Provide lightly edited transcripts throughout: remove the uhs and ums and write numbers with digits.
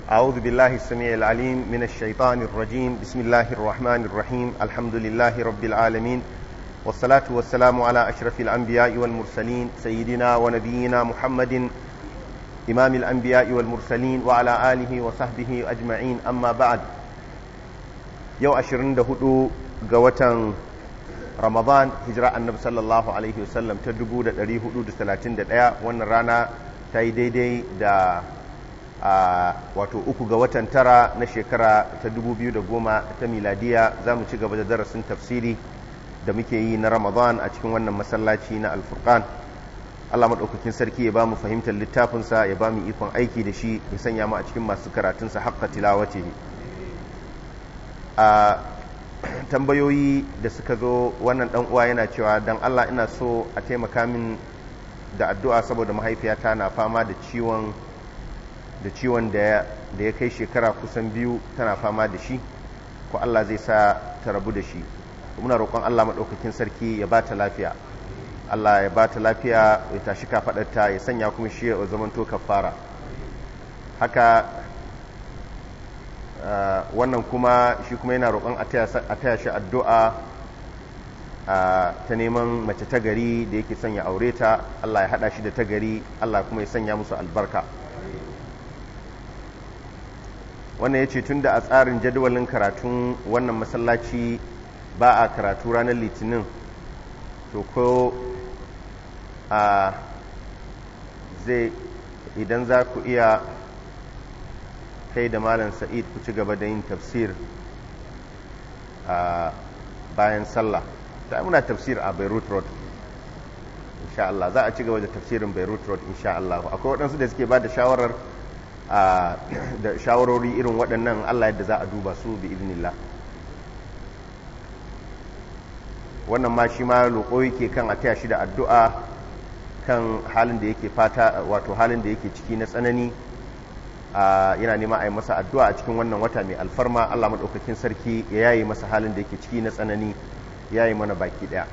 أعوذ بالله السميع العليم من الشيطان الرجيم. بسم الله الرحمن الرحيم. الحمد لله رب العالمين، والصلاة والسلام على أشرف الأنبياء والمرسلين سيدنا ونبينا محمد إمام الأنبياء والمرسلين وعلى آله وصحبه أجمعين. أما بعد، يو أشرين دهدو قوة رمضان هجراء النبي صلى الله عليه وسلم تدبو دا دريه حدود 31 wannan rana ta yi daidai da wato 3 ga watan tara na shekara ta 2010 ta miladiya. za mu ci gaba da darasin tafsiri da muke yi na Ramadan a cikin wannan masallaci na Al-Furqan. Allah maɗaukakin sarki ya ba mu fahimtar littafinsa, ya ba mu ikon aiki da shi, ya sanya mu a cikin masu karatunsa haqqa tilawatihi. Tambayoyi da suka zo, wannan dan uwa yana cewa dan Allah ina so a taimaka min da addu'a saboda mahaifiyata na fama da ciwon da ya kai shekara kusan 2 tana fama da shi, ko Allah zai sa ta rabu da shi. Muna roƙon Allah maɗaukakin sarki ya ba ta lafiya, Allah ya ba ta lafiya, ya tashi kafaɗarta, ya sanya kuma shi ya zamanto kafara. Haka wannan kuma shi kuma yana roƙon a taya shi addu'a ta neman mace ta gari da yake son ya aure ta. Allah ya haɗa shi da ta gari, Allah kuma ya sanya musu albarka. Wannan ya ce tun da a tsarin jadawalin karatun wannan masallaci ba a karatu ranar litinin, to ko zai idan za ku iya kai da Malam Sa'id ku ci gaba da yin tafsir bayan sallah. Ta muna tafsir a Beirut Road insha Allah, za a ci gaba da tafsirin Beirut Road insha Allah. Akwai waɗansu da suke ba da da shawarori irin waɗannan, Allah yadda za a duba su bi idnillah. Wannan ma shi ma roƙo yake kan a taya shi da addu'a kan halin da yake fata, wato halin da yake ciki na tsanani. Yana nema a yi masa addu'a a cikin wannan wata mai alfarma. Allah maɗaukakin sarki ya yayi masa halin da yake ciki na tsanani, ya yi mana baki ɗaya.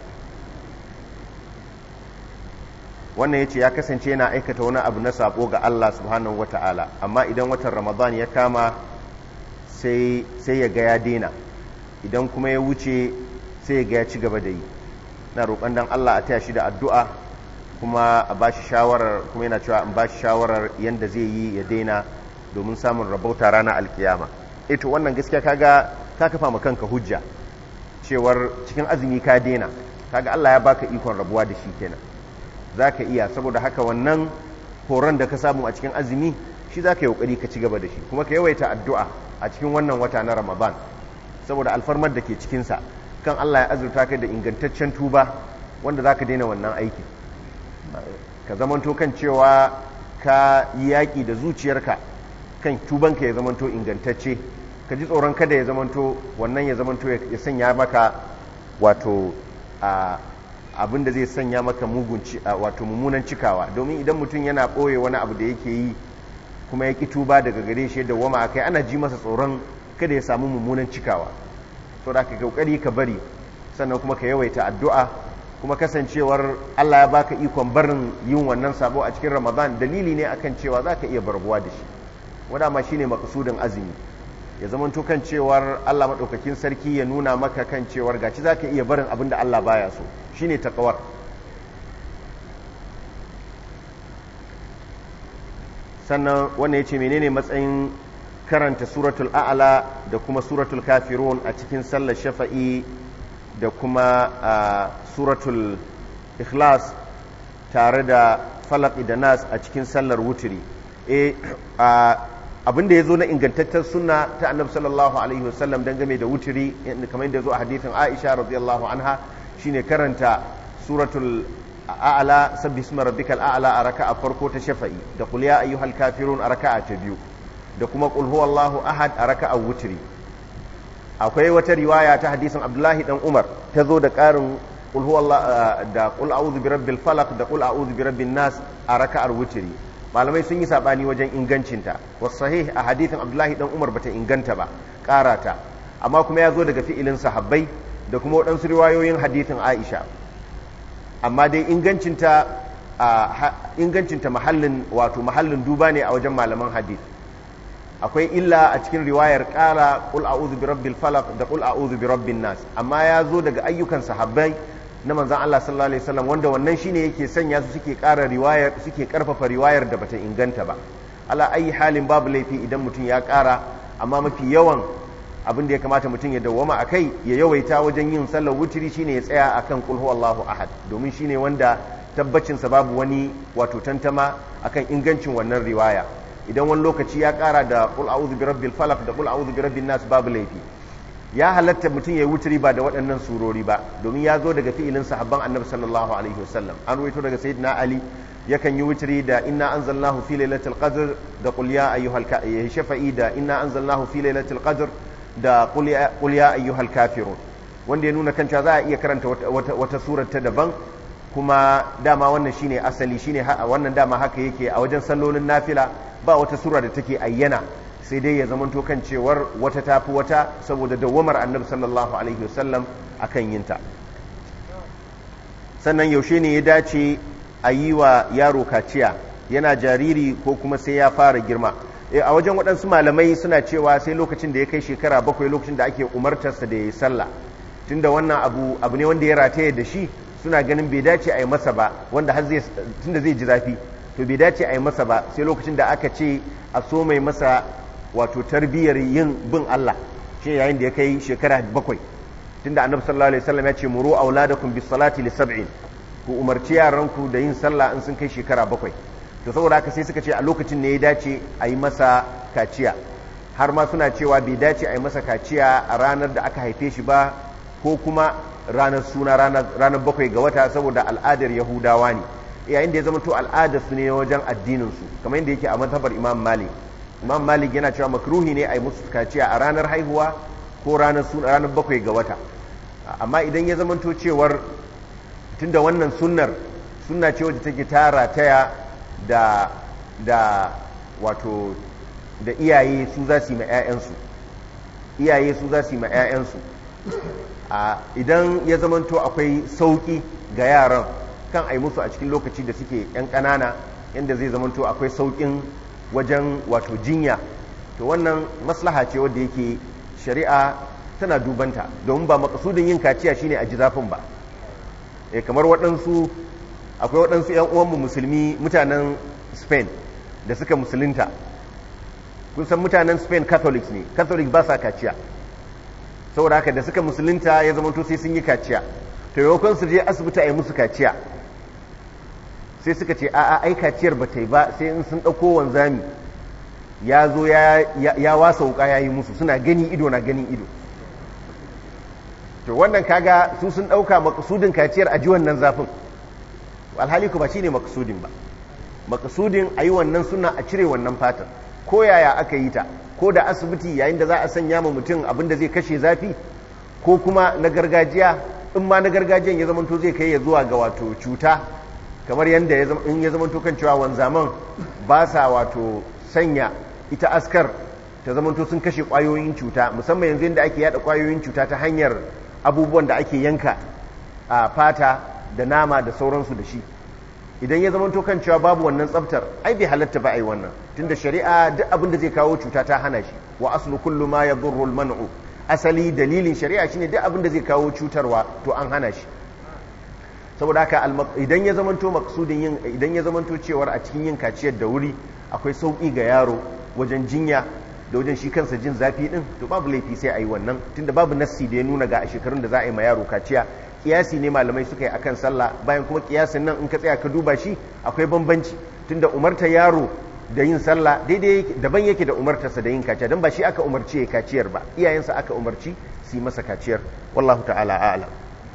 Wannan ya ce ya kasance yana aikata wani abu na sabo ga Allah subhanahu wa ta'ala, amma idan watan Ramadan ya kama sai ya ga ya daina, idan kuma ya wuce sai ya ga ya ci gaba da yi. Na roƙon dan Allah a taya shi da addu'a, kuma a ba shi shawarar, kuma yana cewa in ba shi shawarar yadda zai yi ya daina domin samun rabauta ranar alkiyama. Ito wannan gaskiya kaga ka kafa ma kanka hujja cewar cikin azumi ka daina, kaga Allah ya baka ikon rabuwa da shi kenan, za ka iya. Saboda haka wannan horon da ka samu a cikin azumi shi za ka yi ƙoƙari ka ci gaba da shi, kuma ka yawaita addu'a a cikin wannan wata na Ramadan saboda alfarmar da ke cikinsa, kan Allah ya azurta ka da ingantaccen tuba wanda za ka daina wannan aiki, ka zamanto kan cewa ka yi yaƙi da zuciyarka kan tubanka ya zamanto ingantacce, ka ji tsoron kada ya zamanto wannan ya zamanto ya sanya maka wato abinda zai sanya maka wato mummunan cikawa. Domin idan mutum yana ɓoye wani abu da yake yi kuma ya ƙi tuba daga gare shi da wama akai, ana ji masa tsoron kada ya samu mummunan cikawa. So da ka kokari ka bari, sannan kuma ka yawaita addu'a, kuma kasancewar Allah ya baka ikon barin yin wannan sabo a cikin Ramadan dalili ne akan cewa za ka iya barbuwa da shi. Wanda ma shine makasudin azumi, ya zamanto kan cewar Allah maɗaukakin sarki ya nuna maka kan cewar gaci za ka iya barin abin da Allah baya so, shi ne taƙawar. Sannan wannan ya ce menene matsayin karanta suratul a'la da kuma suratul kafirun a cikin sallar shafa'i da kuma suratul ikhlas tare da falaq da nas a cikin sallar wutiri. Abin da ya zo na ingantattar sunna ta annabi sallallahu alaihi wasallam dangane da wutiri, kamar yadda ya zo a hadithin Aisha radiyallahu anha, shine karanta suratul a'la, sabbi isma rabbikal a'la a raka'a farko ta shafa'i, da qul ya ayyuhal kafirun a raka'a ta biyu, da kuma qul huwallahu ahad a raka'a wutiri. Akwai wata riwaya ta hadisin Abdullahi dan Umar ta zo da ƙarin qul huwallahu da qul a'udhu birabbil falaq da qul a'udhu birabbin nas a raka'ar wutiri. Malamai sun yi sabani wajen ingancinta, wasu sahih a hadithin Abdullahi dan Umar bata inganta ba, karata, amma kuma ya zo daga fi'ilin sahabbai da kuma waɗansu riwayoyin hadithin Aisha. Amma dai ingancinta mahallin duba ne a wajen malaman hadith. akwai illa a cikin riwayar ƙara qul a'udhu bi rabbil falaq da qul a'udhu bi rabbin nas, amma ya zo daga ayyukan sahabbai na manzon Allah sallallahu alaihi wasallam wanda wannan shine yake sanya su suke ƙara riwayar, suke karfafa riwayar da bata inganta ba. Ala ayi halin babu laifi idan mutum ya ƙara, amma mafi yawan abin da ya kamata mutum ya dawwama a kai ya yawaita wajen yin sallar wutiri shine ya tsaya akan qul huwallahu ahad, domin shine wanda tabbacinsa babu wani wato tantama akan ingancin wannan riwaya. Idan wani lokaci ya kara da qul a'udhu bi rabbil falaq da qul a'udhu bi rabbin nas babu laifi. Ya halatta mutum ya yi wutiri ba da waɗannan surori ba, domin ya zo daga fi'ilin sahabban annabi sallallahu alaihi wasallam. An ruwaito daga sayyidina ali yakan yi wutiri da inna anzalnahu fi lailatul qadr da qul ya ayyuhal shafa'i da inna anzalnahu fi lailatul qadr da qul ya ayyuhal kafirun, wanda ya nuna kanta za a iya karanta wata surar ta daban, kuma dama wannan shine asali, shine wannan dama haka yake a wajen sallolin nafila. Ba wata sura da take ayyana, sai dai ya zamanto kan cewar wata tafi wata saboda dawwamar annabi sallallahu alaihi wasallam akan yinta. Sannan yaushe ne ya dace a yi wa yaro kaciya, yana jariri ko kuma sai ya fara girma? A wajen waɗansu malamai suna cewa sai lokacin da ya kai shekara 7, lokacin da ake umartarsa da ya yi sallah, tunda wannan abu ne wanda ya rataye da shi, suna ganin bai dace a yi masa ba, wanda har tunda zai ji zafi to bai dace a yi masa ba sai lokacin da aka ce a so mai masa wato tarbiyyar yin bin Allah, shi yayin da ya kai shekara 7, tunda annabi sallallahu alaihi wasallam ya ce muru auladakum bis salati li 7, ku umarci yaranku da yin sallah in sun kai shekara 7. to saboda haka sai suka ce a lokacin ne ya dace a yi masa kaciya, har ma suna cewa bai dace a yi masa kaciya a ranar da aka haife shi ba, ko kuma ranar suna ranar 7 ga wata, saboda al'adar yahudawa ne, yayin da ya zama to al'adar su ne wajen addinin su, kamar yadda yake a mazhabar imam malik yana cewa makruhi ne a yi musu kaciya a ranar haihuwa ko ranar 7 ga wata. Amma idan ya zama to cewar tunda wannan sunna ce wadda take tara taya da wato da iyaye su za su yi ma 'ya'yansu, idan ya zamanto akwai sauki ga yaran kan ai musu a cikin lokaci da suke 'yan ƙanana, yadda zai zamanto akwai saukin wajen wato jinya, to wannan maslaha ce wadda yake shari'a tana dubanta, domin ba makasudin yin kaciya shine a ji zafin ba. Kamar akwai waɗansu 'yan uwanmu musulmi mutanen Spain da suka musulunta, kun san mutanen Spain Catholics ne, Catholic ba sa kaciya, saboda haka da suka musulunta ya zama to sai sun yi kaciya, to yaukon su je asibiti a yi musu kaciya, sai suka ce a'a ai kaciyar ba ta yi ba, sai in sun ɗauko wanzami ya zo ya wasa wuka ya yi musu, suna gani ido na ganin ido. To wannan kaga su sun ɗauka makasudin kaciyar a ji wannan zafin, alhali ku ba shine makasudin ba. Makasudin a yi wannan suna a cire wannan fatan, ko yaya aka yi ta, ko da asibiti yayin da za a sanya ma mutum abin da zai kashe zafi, ko kuma na gargajiya, in ma na gargajiyan ya zamanto zai kai ya zuwa ga wato cuta, kamar yadda in ya zamanto kan cewa wanzaman ba sa wato sanya ita askar ta zamanto sun kashe kwayoyin cuta, musamman yanzu yadda ake yada kwayoyin cuta ta hanyar abubuwan da ake yanka a fata da nama da sauransu da shi. Idan ya zama kan cewa babu wannan tsaftar, ai bai halatta ba ai wannan, tunda shari'a duk abin da zai kawo cuta ta hana shi, wa aslu kullu ma yadurru al-man'u, asali dalilin shari'a shine duk abin da zai kawo cutarwa to an hana shi. Saboda haka idan ya zama to maksudin yin, idan ya zama to cewar a cikin yin kaciyar da wuri akwai sauki ga yaro wajen jinya da wajen shi kansa jin zafi din, to babu laifi sai ayi wannan, tunda babu nassi da ya nuna ga a shekarun da za a yi ma yaro kaciya. Kiyasi ne malamai suka yi akan sallah, bayan kuma kiyasin nan in ka tsaya ka duba shi akwai bambanci, tunda umarta yaro da yin sallah daidai daban yake da umartarsa da yin kaciya, don ba shi aka umarci ya kaciyar ba, iyayensa aka umarci su yi masa kaciyar. Wallahu ta'ala a'lam.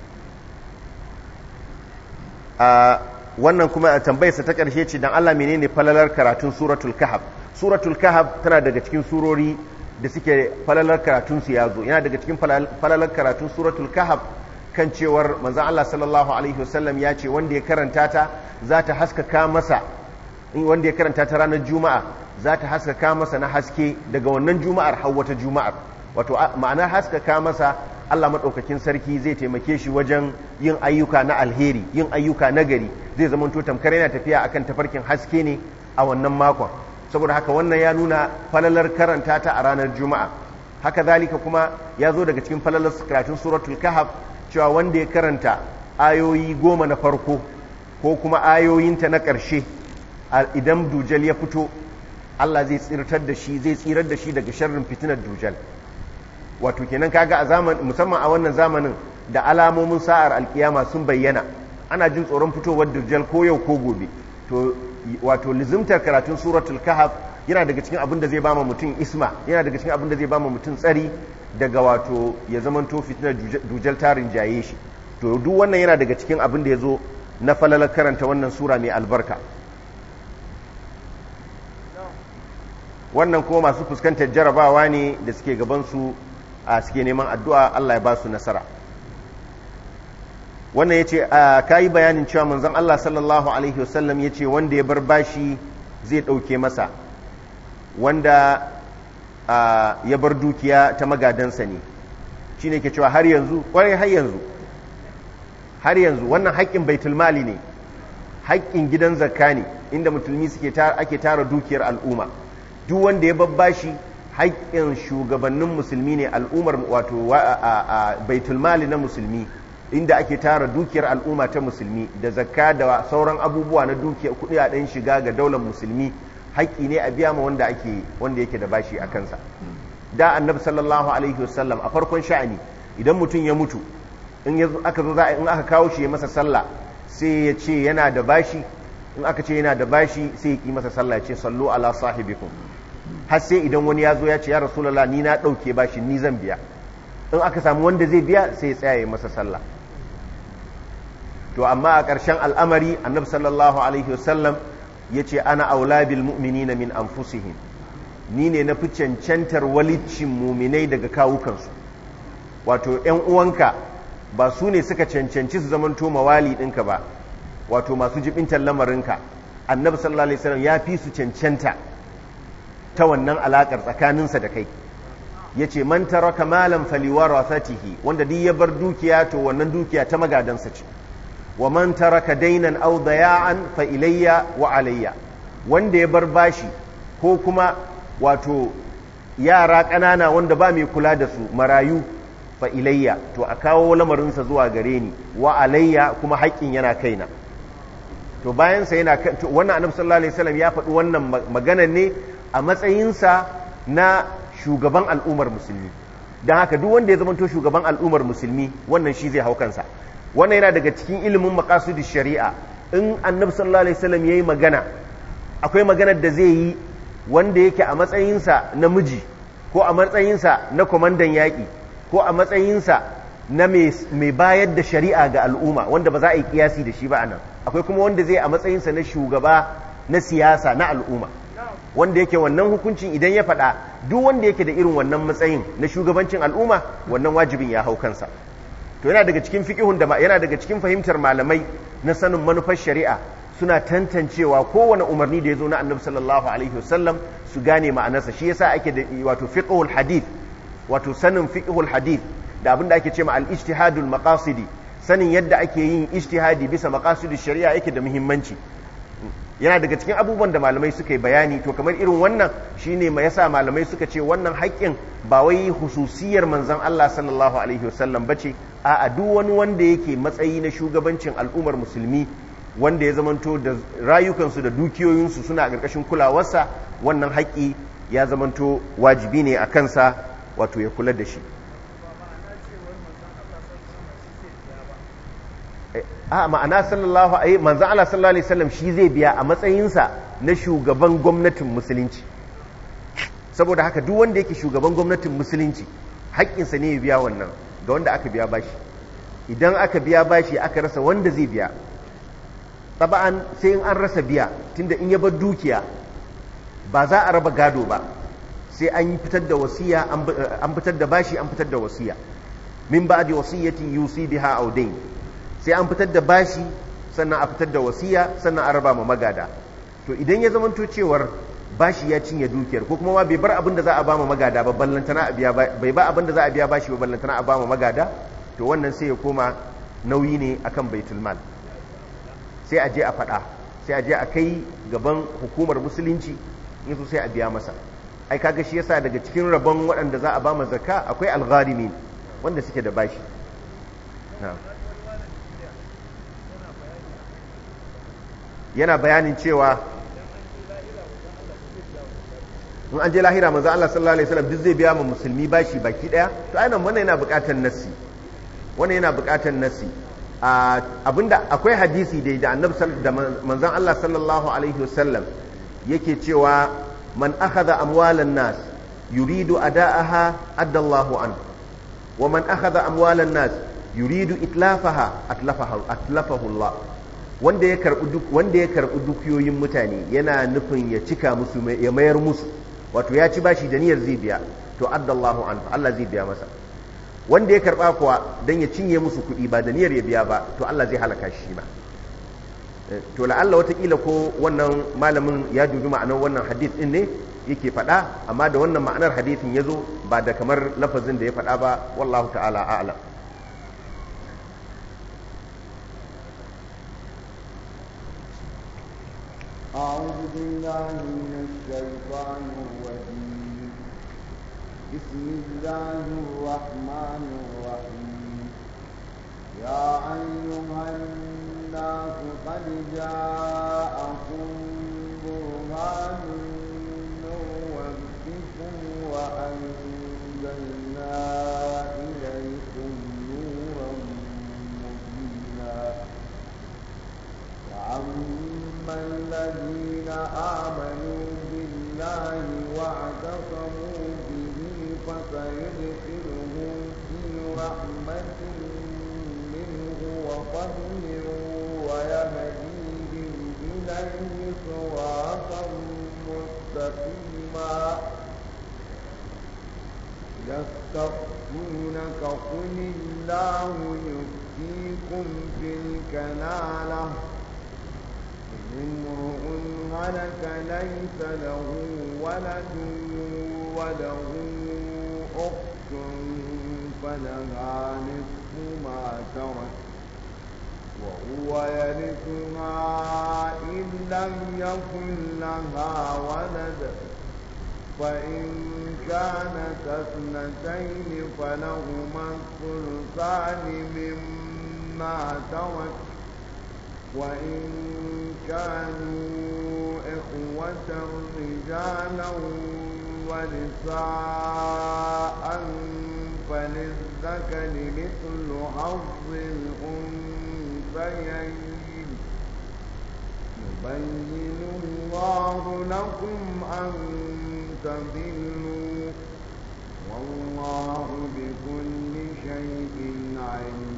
Wannan kuma a tambayarsa ta ƙarshe ce, dan Allah menene falalar karatun suratul kahf? Suratul kahf tana daga cikin surori da suke falalar karatun su yazo, yana daga cikin falalar karatun suratul kahf kan cewar manzon Allah sallallahu alaihi wasallam ya ce wanda ya karanta ta za ta haskaka masa, wanda ya karanta ta ranar juma'a za ta haskaka masa na haske daga wannan juma'ar har wata juma'ar. Wato ma'anar haskaka masa, Allah madaukakin sarki zai taimake shi wajen yin ayyuka na alheri, yin ayyuka na gari, zai zama to tamkar yana tafiya akan tafarkin haske ne a wannan makon. saboda haka wannan ya nuna falalar karanta ta a ranar juma'a. Haka zalika kuma ya zo daga cikin falalar karatun suratul kahf cewa wanda ya karanta ayoyi 10 na farko ko kuma ayoyinta na ƙarshe idan dujal ya fito Allah zai tsirar da shi daga sharrin fitinar dujal. Wato kenan kaga a musamman a wannan zamanin da alamomin sa'ar alkiyama sun bayyana, ana jin tsoron fitowar dujal ko yau ko gobe, to wato lizimtar karatun suratul kahf yana daga cikin abin da zai bama mutum isma, yana daga cikin abin da zai bama mutum tsari daga wato ya zamanto fitinar dujal tarin jaye shi. To duk wannan yana daga cikin abin da ya zo na falalar karanta wannan sura mai albarka. Wannan kuma masu fuskantar jarabawa ne da suke gabansu a suke neman addu'a Allah ya ba su nasara. Wannan ya ce ka yi bayanin cewa manzon Allah sallallahu Alaihi wasallam ya ce wanda ya bar bashi zai ɗauke masa, wanda ya bar dukiya ta magadansa ne, shi ne ke cewa har yanzu ƙwarai har yanzu wannan haƙƙin baitulmali ne, haƙƙin gidan zakka ne inda musulmi ake tara dukiyar al'umma. Duk wanda ya babbashi haƙƙin shugabannin musulmi ne, al'ummar wato baitulmali na musulmi inda ake tara dukiyar al'umma ta musulmi da zakka da sauran abubuwa na dukiyar kuɗi a ɗan shiga ga daular musulmi, haƙƙi ne a biya ma wanda yake da bashi a kansa. Da annabi sallallahu alaihi wasallam a farkon sha'ani idan mutum ya mutu in aka kawo shi ya masa sallah sai ya ce yana da bashi, in aka ce yana da bashi sai ya ki masa sallah ya ce sallu ala sahibikum, har sai idan wani ya zo ya ce ya rasulullah ni na ɗauke bashi ni zan biya, in aka samu wanda zai biya sai ya tsaya ya masa sallah. To amma a ƙarshen al'amari annabi sallallahu alaihi wasallam ya ce ana aula bil mu'minina min anfusihim, ni ne na fi cancantar walicin muminai daga kawukansu. Wato ‘yan uwanka ba su ne suka cancanci su zamanto mawali ɗinka ba, wato masu jibintar lamarinka. Annabi sallallahu alaihi wasallam ya fi su cancanta ta wannan alaƙar tsakaninsa da kai. Ya ce man taraka malan faliwarathatihi, wanda duk ya bar dukiya to wannan dukiya ta magadansa ce. Wa man taraka dainan aw daya'an fa ilayya wa alayya, wanda ya bar bashi ko kuma wato yara ƙanana wanda ba mai kula da su marayu fa ilayya, to a kawo lamarinsa zuwa gare ni, wa alayya kuma haƙƙin yana kaina. To bayan sa yana wannan annabi sallallahu alaihi wasallam ya faɗi wannan magana ne a matsayinsa na shugaban al'ummar musulmi. Dan haka duk wanda ya zamanto shugaban al'ummar musulmi wannan shi zai hau kansa. Wannan yana daga cikin ilimin maqasidish shari'a. In annabi sallallahu alaihi wasallam yayi magana, akwai maganar da zai yi wanda yake a matsayinsa na miji ko a matsayinsa na kwamandan yaƙi ko a matsayinsa na mai bayar da shari'a ga al'umma wanda ba za a yi kiyasi da shi ba anan. Akwai kuma wanda zai a matsayinsa na shugaba na siyasa na al'umma, wanda yake wannan hukuncin idan ya faɗa duk wanda yake da irin wannan matsayin na shugabancin al'umma wannan wajibin ya hau kansa. To yana daga cikin fiqihun da yana daga cikin fahimtar malamai na sanin manufar shari'a, suna tantancewa kowane umarni da ya zo na annabi sallallahu alaihi wasallam su gane ma'anarsa. Shi yasa ake da wato fiqhul hadith, wato sanin fiqhul hadith da abinda ake ce ma al-ijtihadul maqasidi, sanin yadda ake yin ijtihadi bisa maqasidish shari'a yake da muhimmanci. Yana daga cikin abubuwan da malamai suka yi bayani. To kamar irin wannan shine mai yasa malamai suka ce wannan haƙƙin ba wai hususiyar manzon Allah sallallahu alaihi wasallam bace, a'a duk wani wanda yake matsayi na shugabancin al'ummar musulmi wanda ya zamanto da rayukansu da dukiyoyinsu suna a ƙarƙashin kulawarsa, wannan haƙƙi ya zamanto wajibi ne a kansa wato ya kula da shi. Ma'ana manzan Allah sallallahu alaihi wasallam shi zai biya a matsayinsa na shugaban gwamnatin musulunci. Saboda haka duk wanda yake shugaban gwamnatin musulunci haƙƙinsa ne ya biya wannan ga wanda aka biya bashi. Idan aka biya bashi aka rasa wanda zai biya, taba'an sai in an rasa biya, tunda in ya bar dukiya ba za a raba gado ba, sai an yi fitar da wasiya, an fitar da bashi, an fitar da wasiya. Min ba'di wasiyatin yusi biha aw dayn, sai an fitar da bashi sannan a fitar da wasiya sannan a raba ma magada. To idan ya zamanto cewar bashi ya cinye dukiyar ko kuma ma bai bar abin da za a ba ma magada ba, ballantana a biya, bai ba abin da za a biya bashi ba, ballantana a ba ma magada, to wannan sai ya koma nauyi ne akan baitul mal. Sai a je a faɗa, sai a je a kai gaban hukumar musulunci in so sai a biya masa. Ai kaga shi yasa daga cikin rabon waɗanda za a ba ma zakka akwai algharimin wanda suke da bashi. Yana bayanin cewa in an je lahira manzo Allah sallallahu alaihi wasallam duk zai biya ma musulmi bashi baki daya, to ainihin wannan yana buƙatar nassi, wannan yana buƙatar nassi. Abinda akwai hadisi da annabi da manzon Allah sallallahu alaihi wasallam yake cewa man akhadha amwalan nas yuridu ada'aha adallahu an, wa man akhadha amwalan nas yuridu itlafaha atlafahu Allah. Wanda ya karbi dukiyoyin mutane yana nufin ya cika musu, ya mayar musu, wato ya ci bashi da niyyar zai biya, to addallahu an, Allah zai biya masa. Wanda ya karba kuwa dan ya cinye musu kuɗi ba da niyyar ya biya ba, to Allah zai halaka shi ma. To la'alla watakila ko wannan malamin ya dubi ma'anar wannan hadith din ne yake faɗa, amma da wannan ma'anar hadithin ya zo ba da kamar lafazin da ya faɗa ba, wallahu ta'ala a'lam. أعوذ بالله من الشيطان الرجيم. بسم الله الرحمن الرحيم. يا أيها الناس قد جاءكم برهان من ربكم وأنزلنا إليكم نورا مبينا. فأما الذين آمنوا بالله واعتصموا به فسيدخلهم في رحمة منه وفضل ويهديهم إليه صراطا مستقيما. يستفتونك قل الله يفتيكم في الكلالة امرؤ هلك ليس له ولد وله أخت فلها نصف ما ترك وهو يرثها إن لم يكن لها ولد، فإن كانت اثنتين فلهما الثلثان مما ترك، وإن كانوا إخوة رجالا ونساء فللذكر مثل حظ الأنثيين. يبين الله لكم أن تضلوا والله بكل شيء عليم.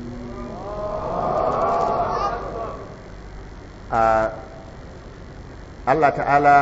Allah ta'ala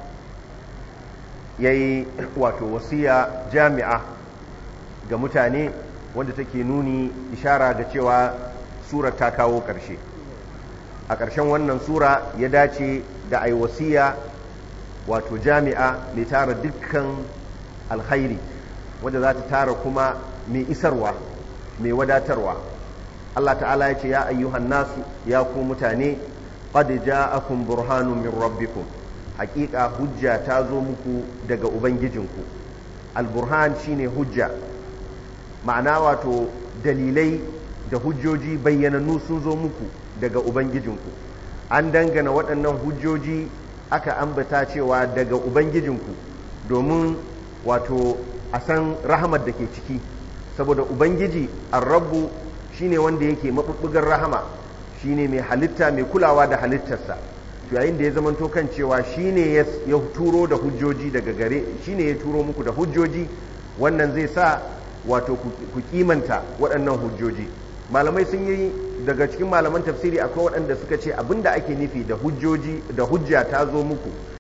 ya yi wato wasiya jami'a ga mutane wanda take nuni ishara ga cewa sura ta kawo ƙarshe. A ƙarshen wannan sura ya dace da ai wasiya wato jami'a mai tara dukkan alkhairi wanda za ta tara kuma mai isarwa mai wadatarwa. Allah ta'ala ya ce ya ayyuhan nasu ya ku mutane qad ja'akum burhanun min rabbikum, haƙiƙa hujja ta zo muku daga ubangijinku. Al-burhan shine hujja, ma'ana wato dalilai da hujjoji bayyanannu sun zo muku daga ubangijinku. An dangana waɗannan hujjoji aka ambata cewa daga ubangijinku domin wato a san rahamar da ke ciki, saboda ubangiji ar-rabbu shine wanda yake mabubbugar rahama, shine mai halitta mai kulawa da halittarsa. to yayin da ya zamanto kan cewa shine ya turo da hujjoji daga gare, shine ya turo muku da hujjoji, wannan zai sa wato ku kimanta waɗannan hujjoji. Malamai sun yi, daga cikin malaman tafsiri akwai waɗanda suka ce abinda ake nufi da hujjoji da hujja ta zo muku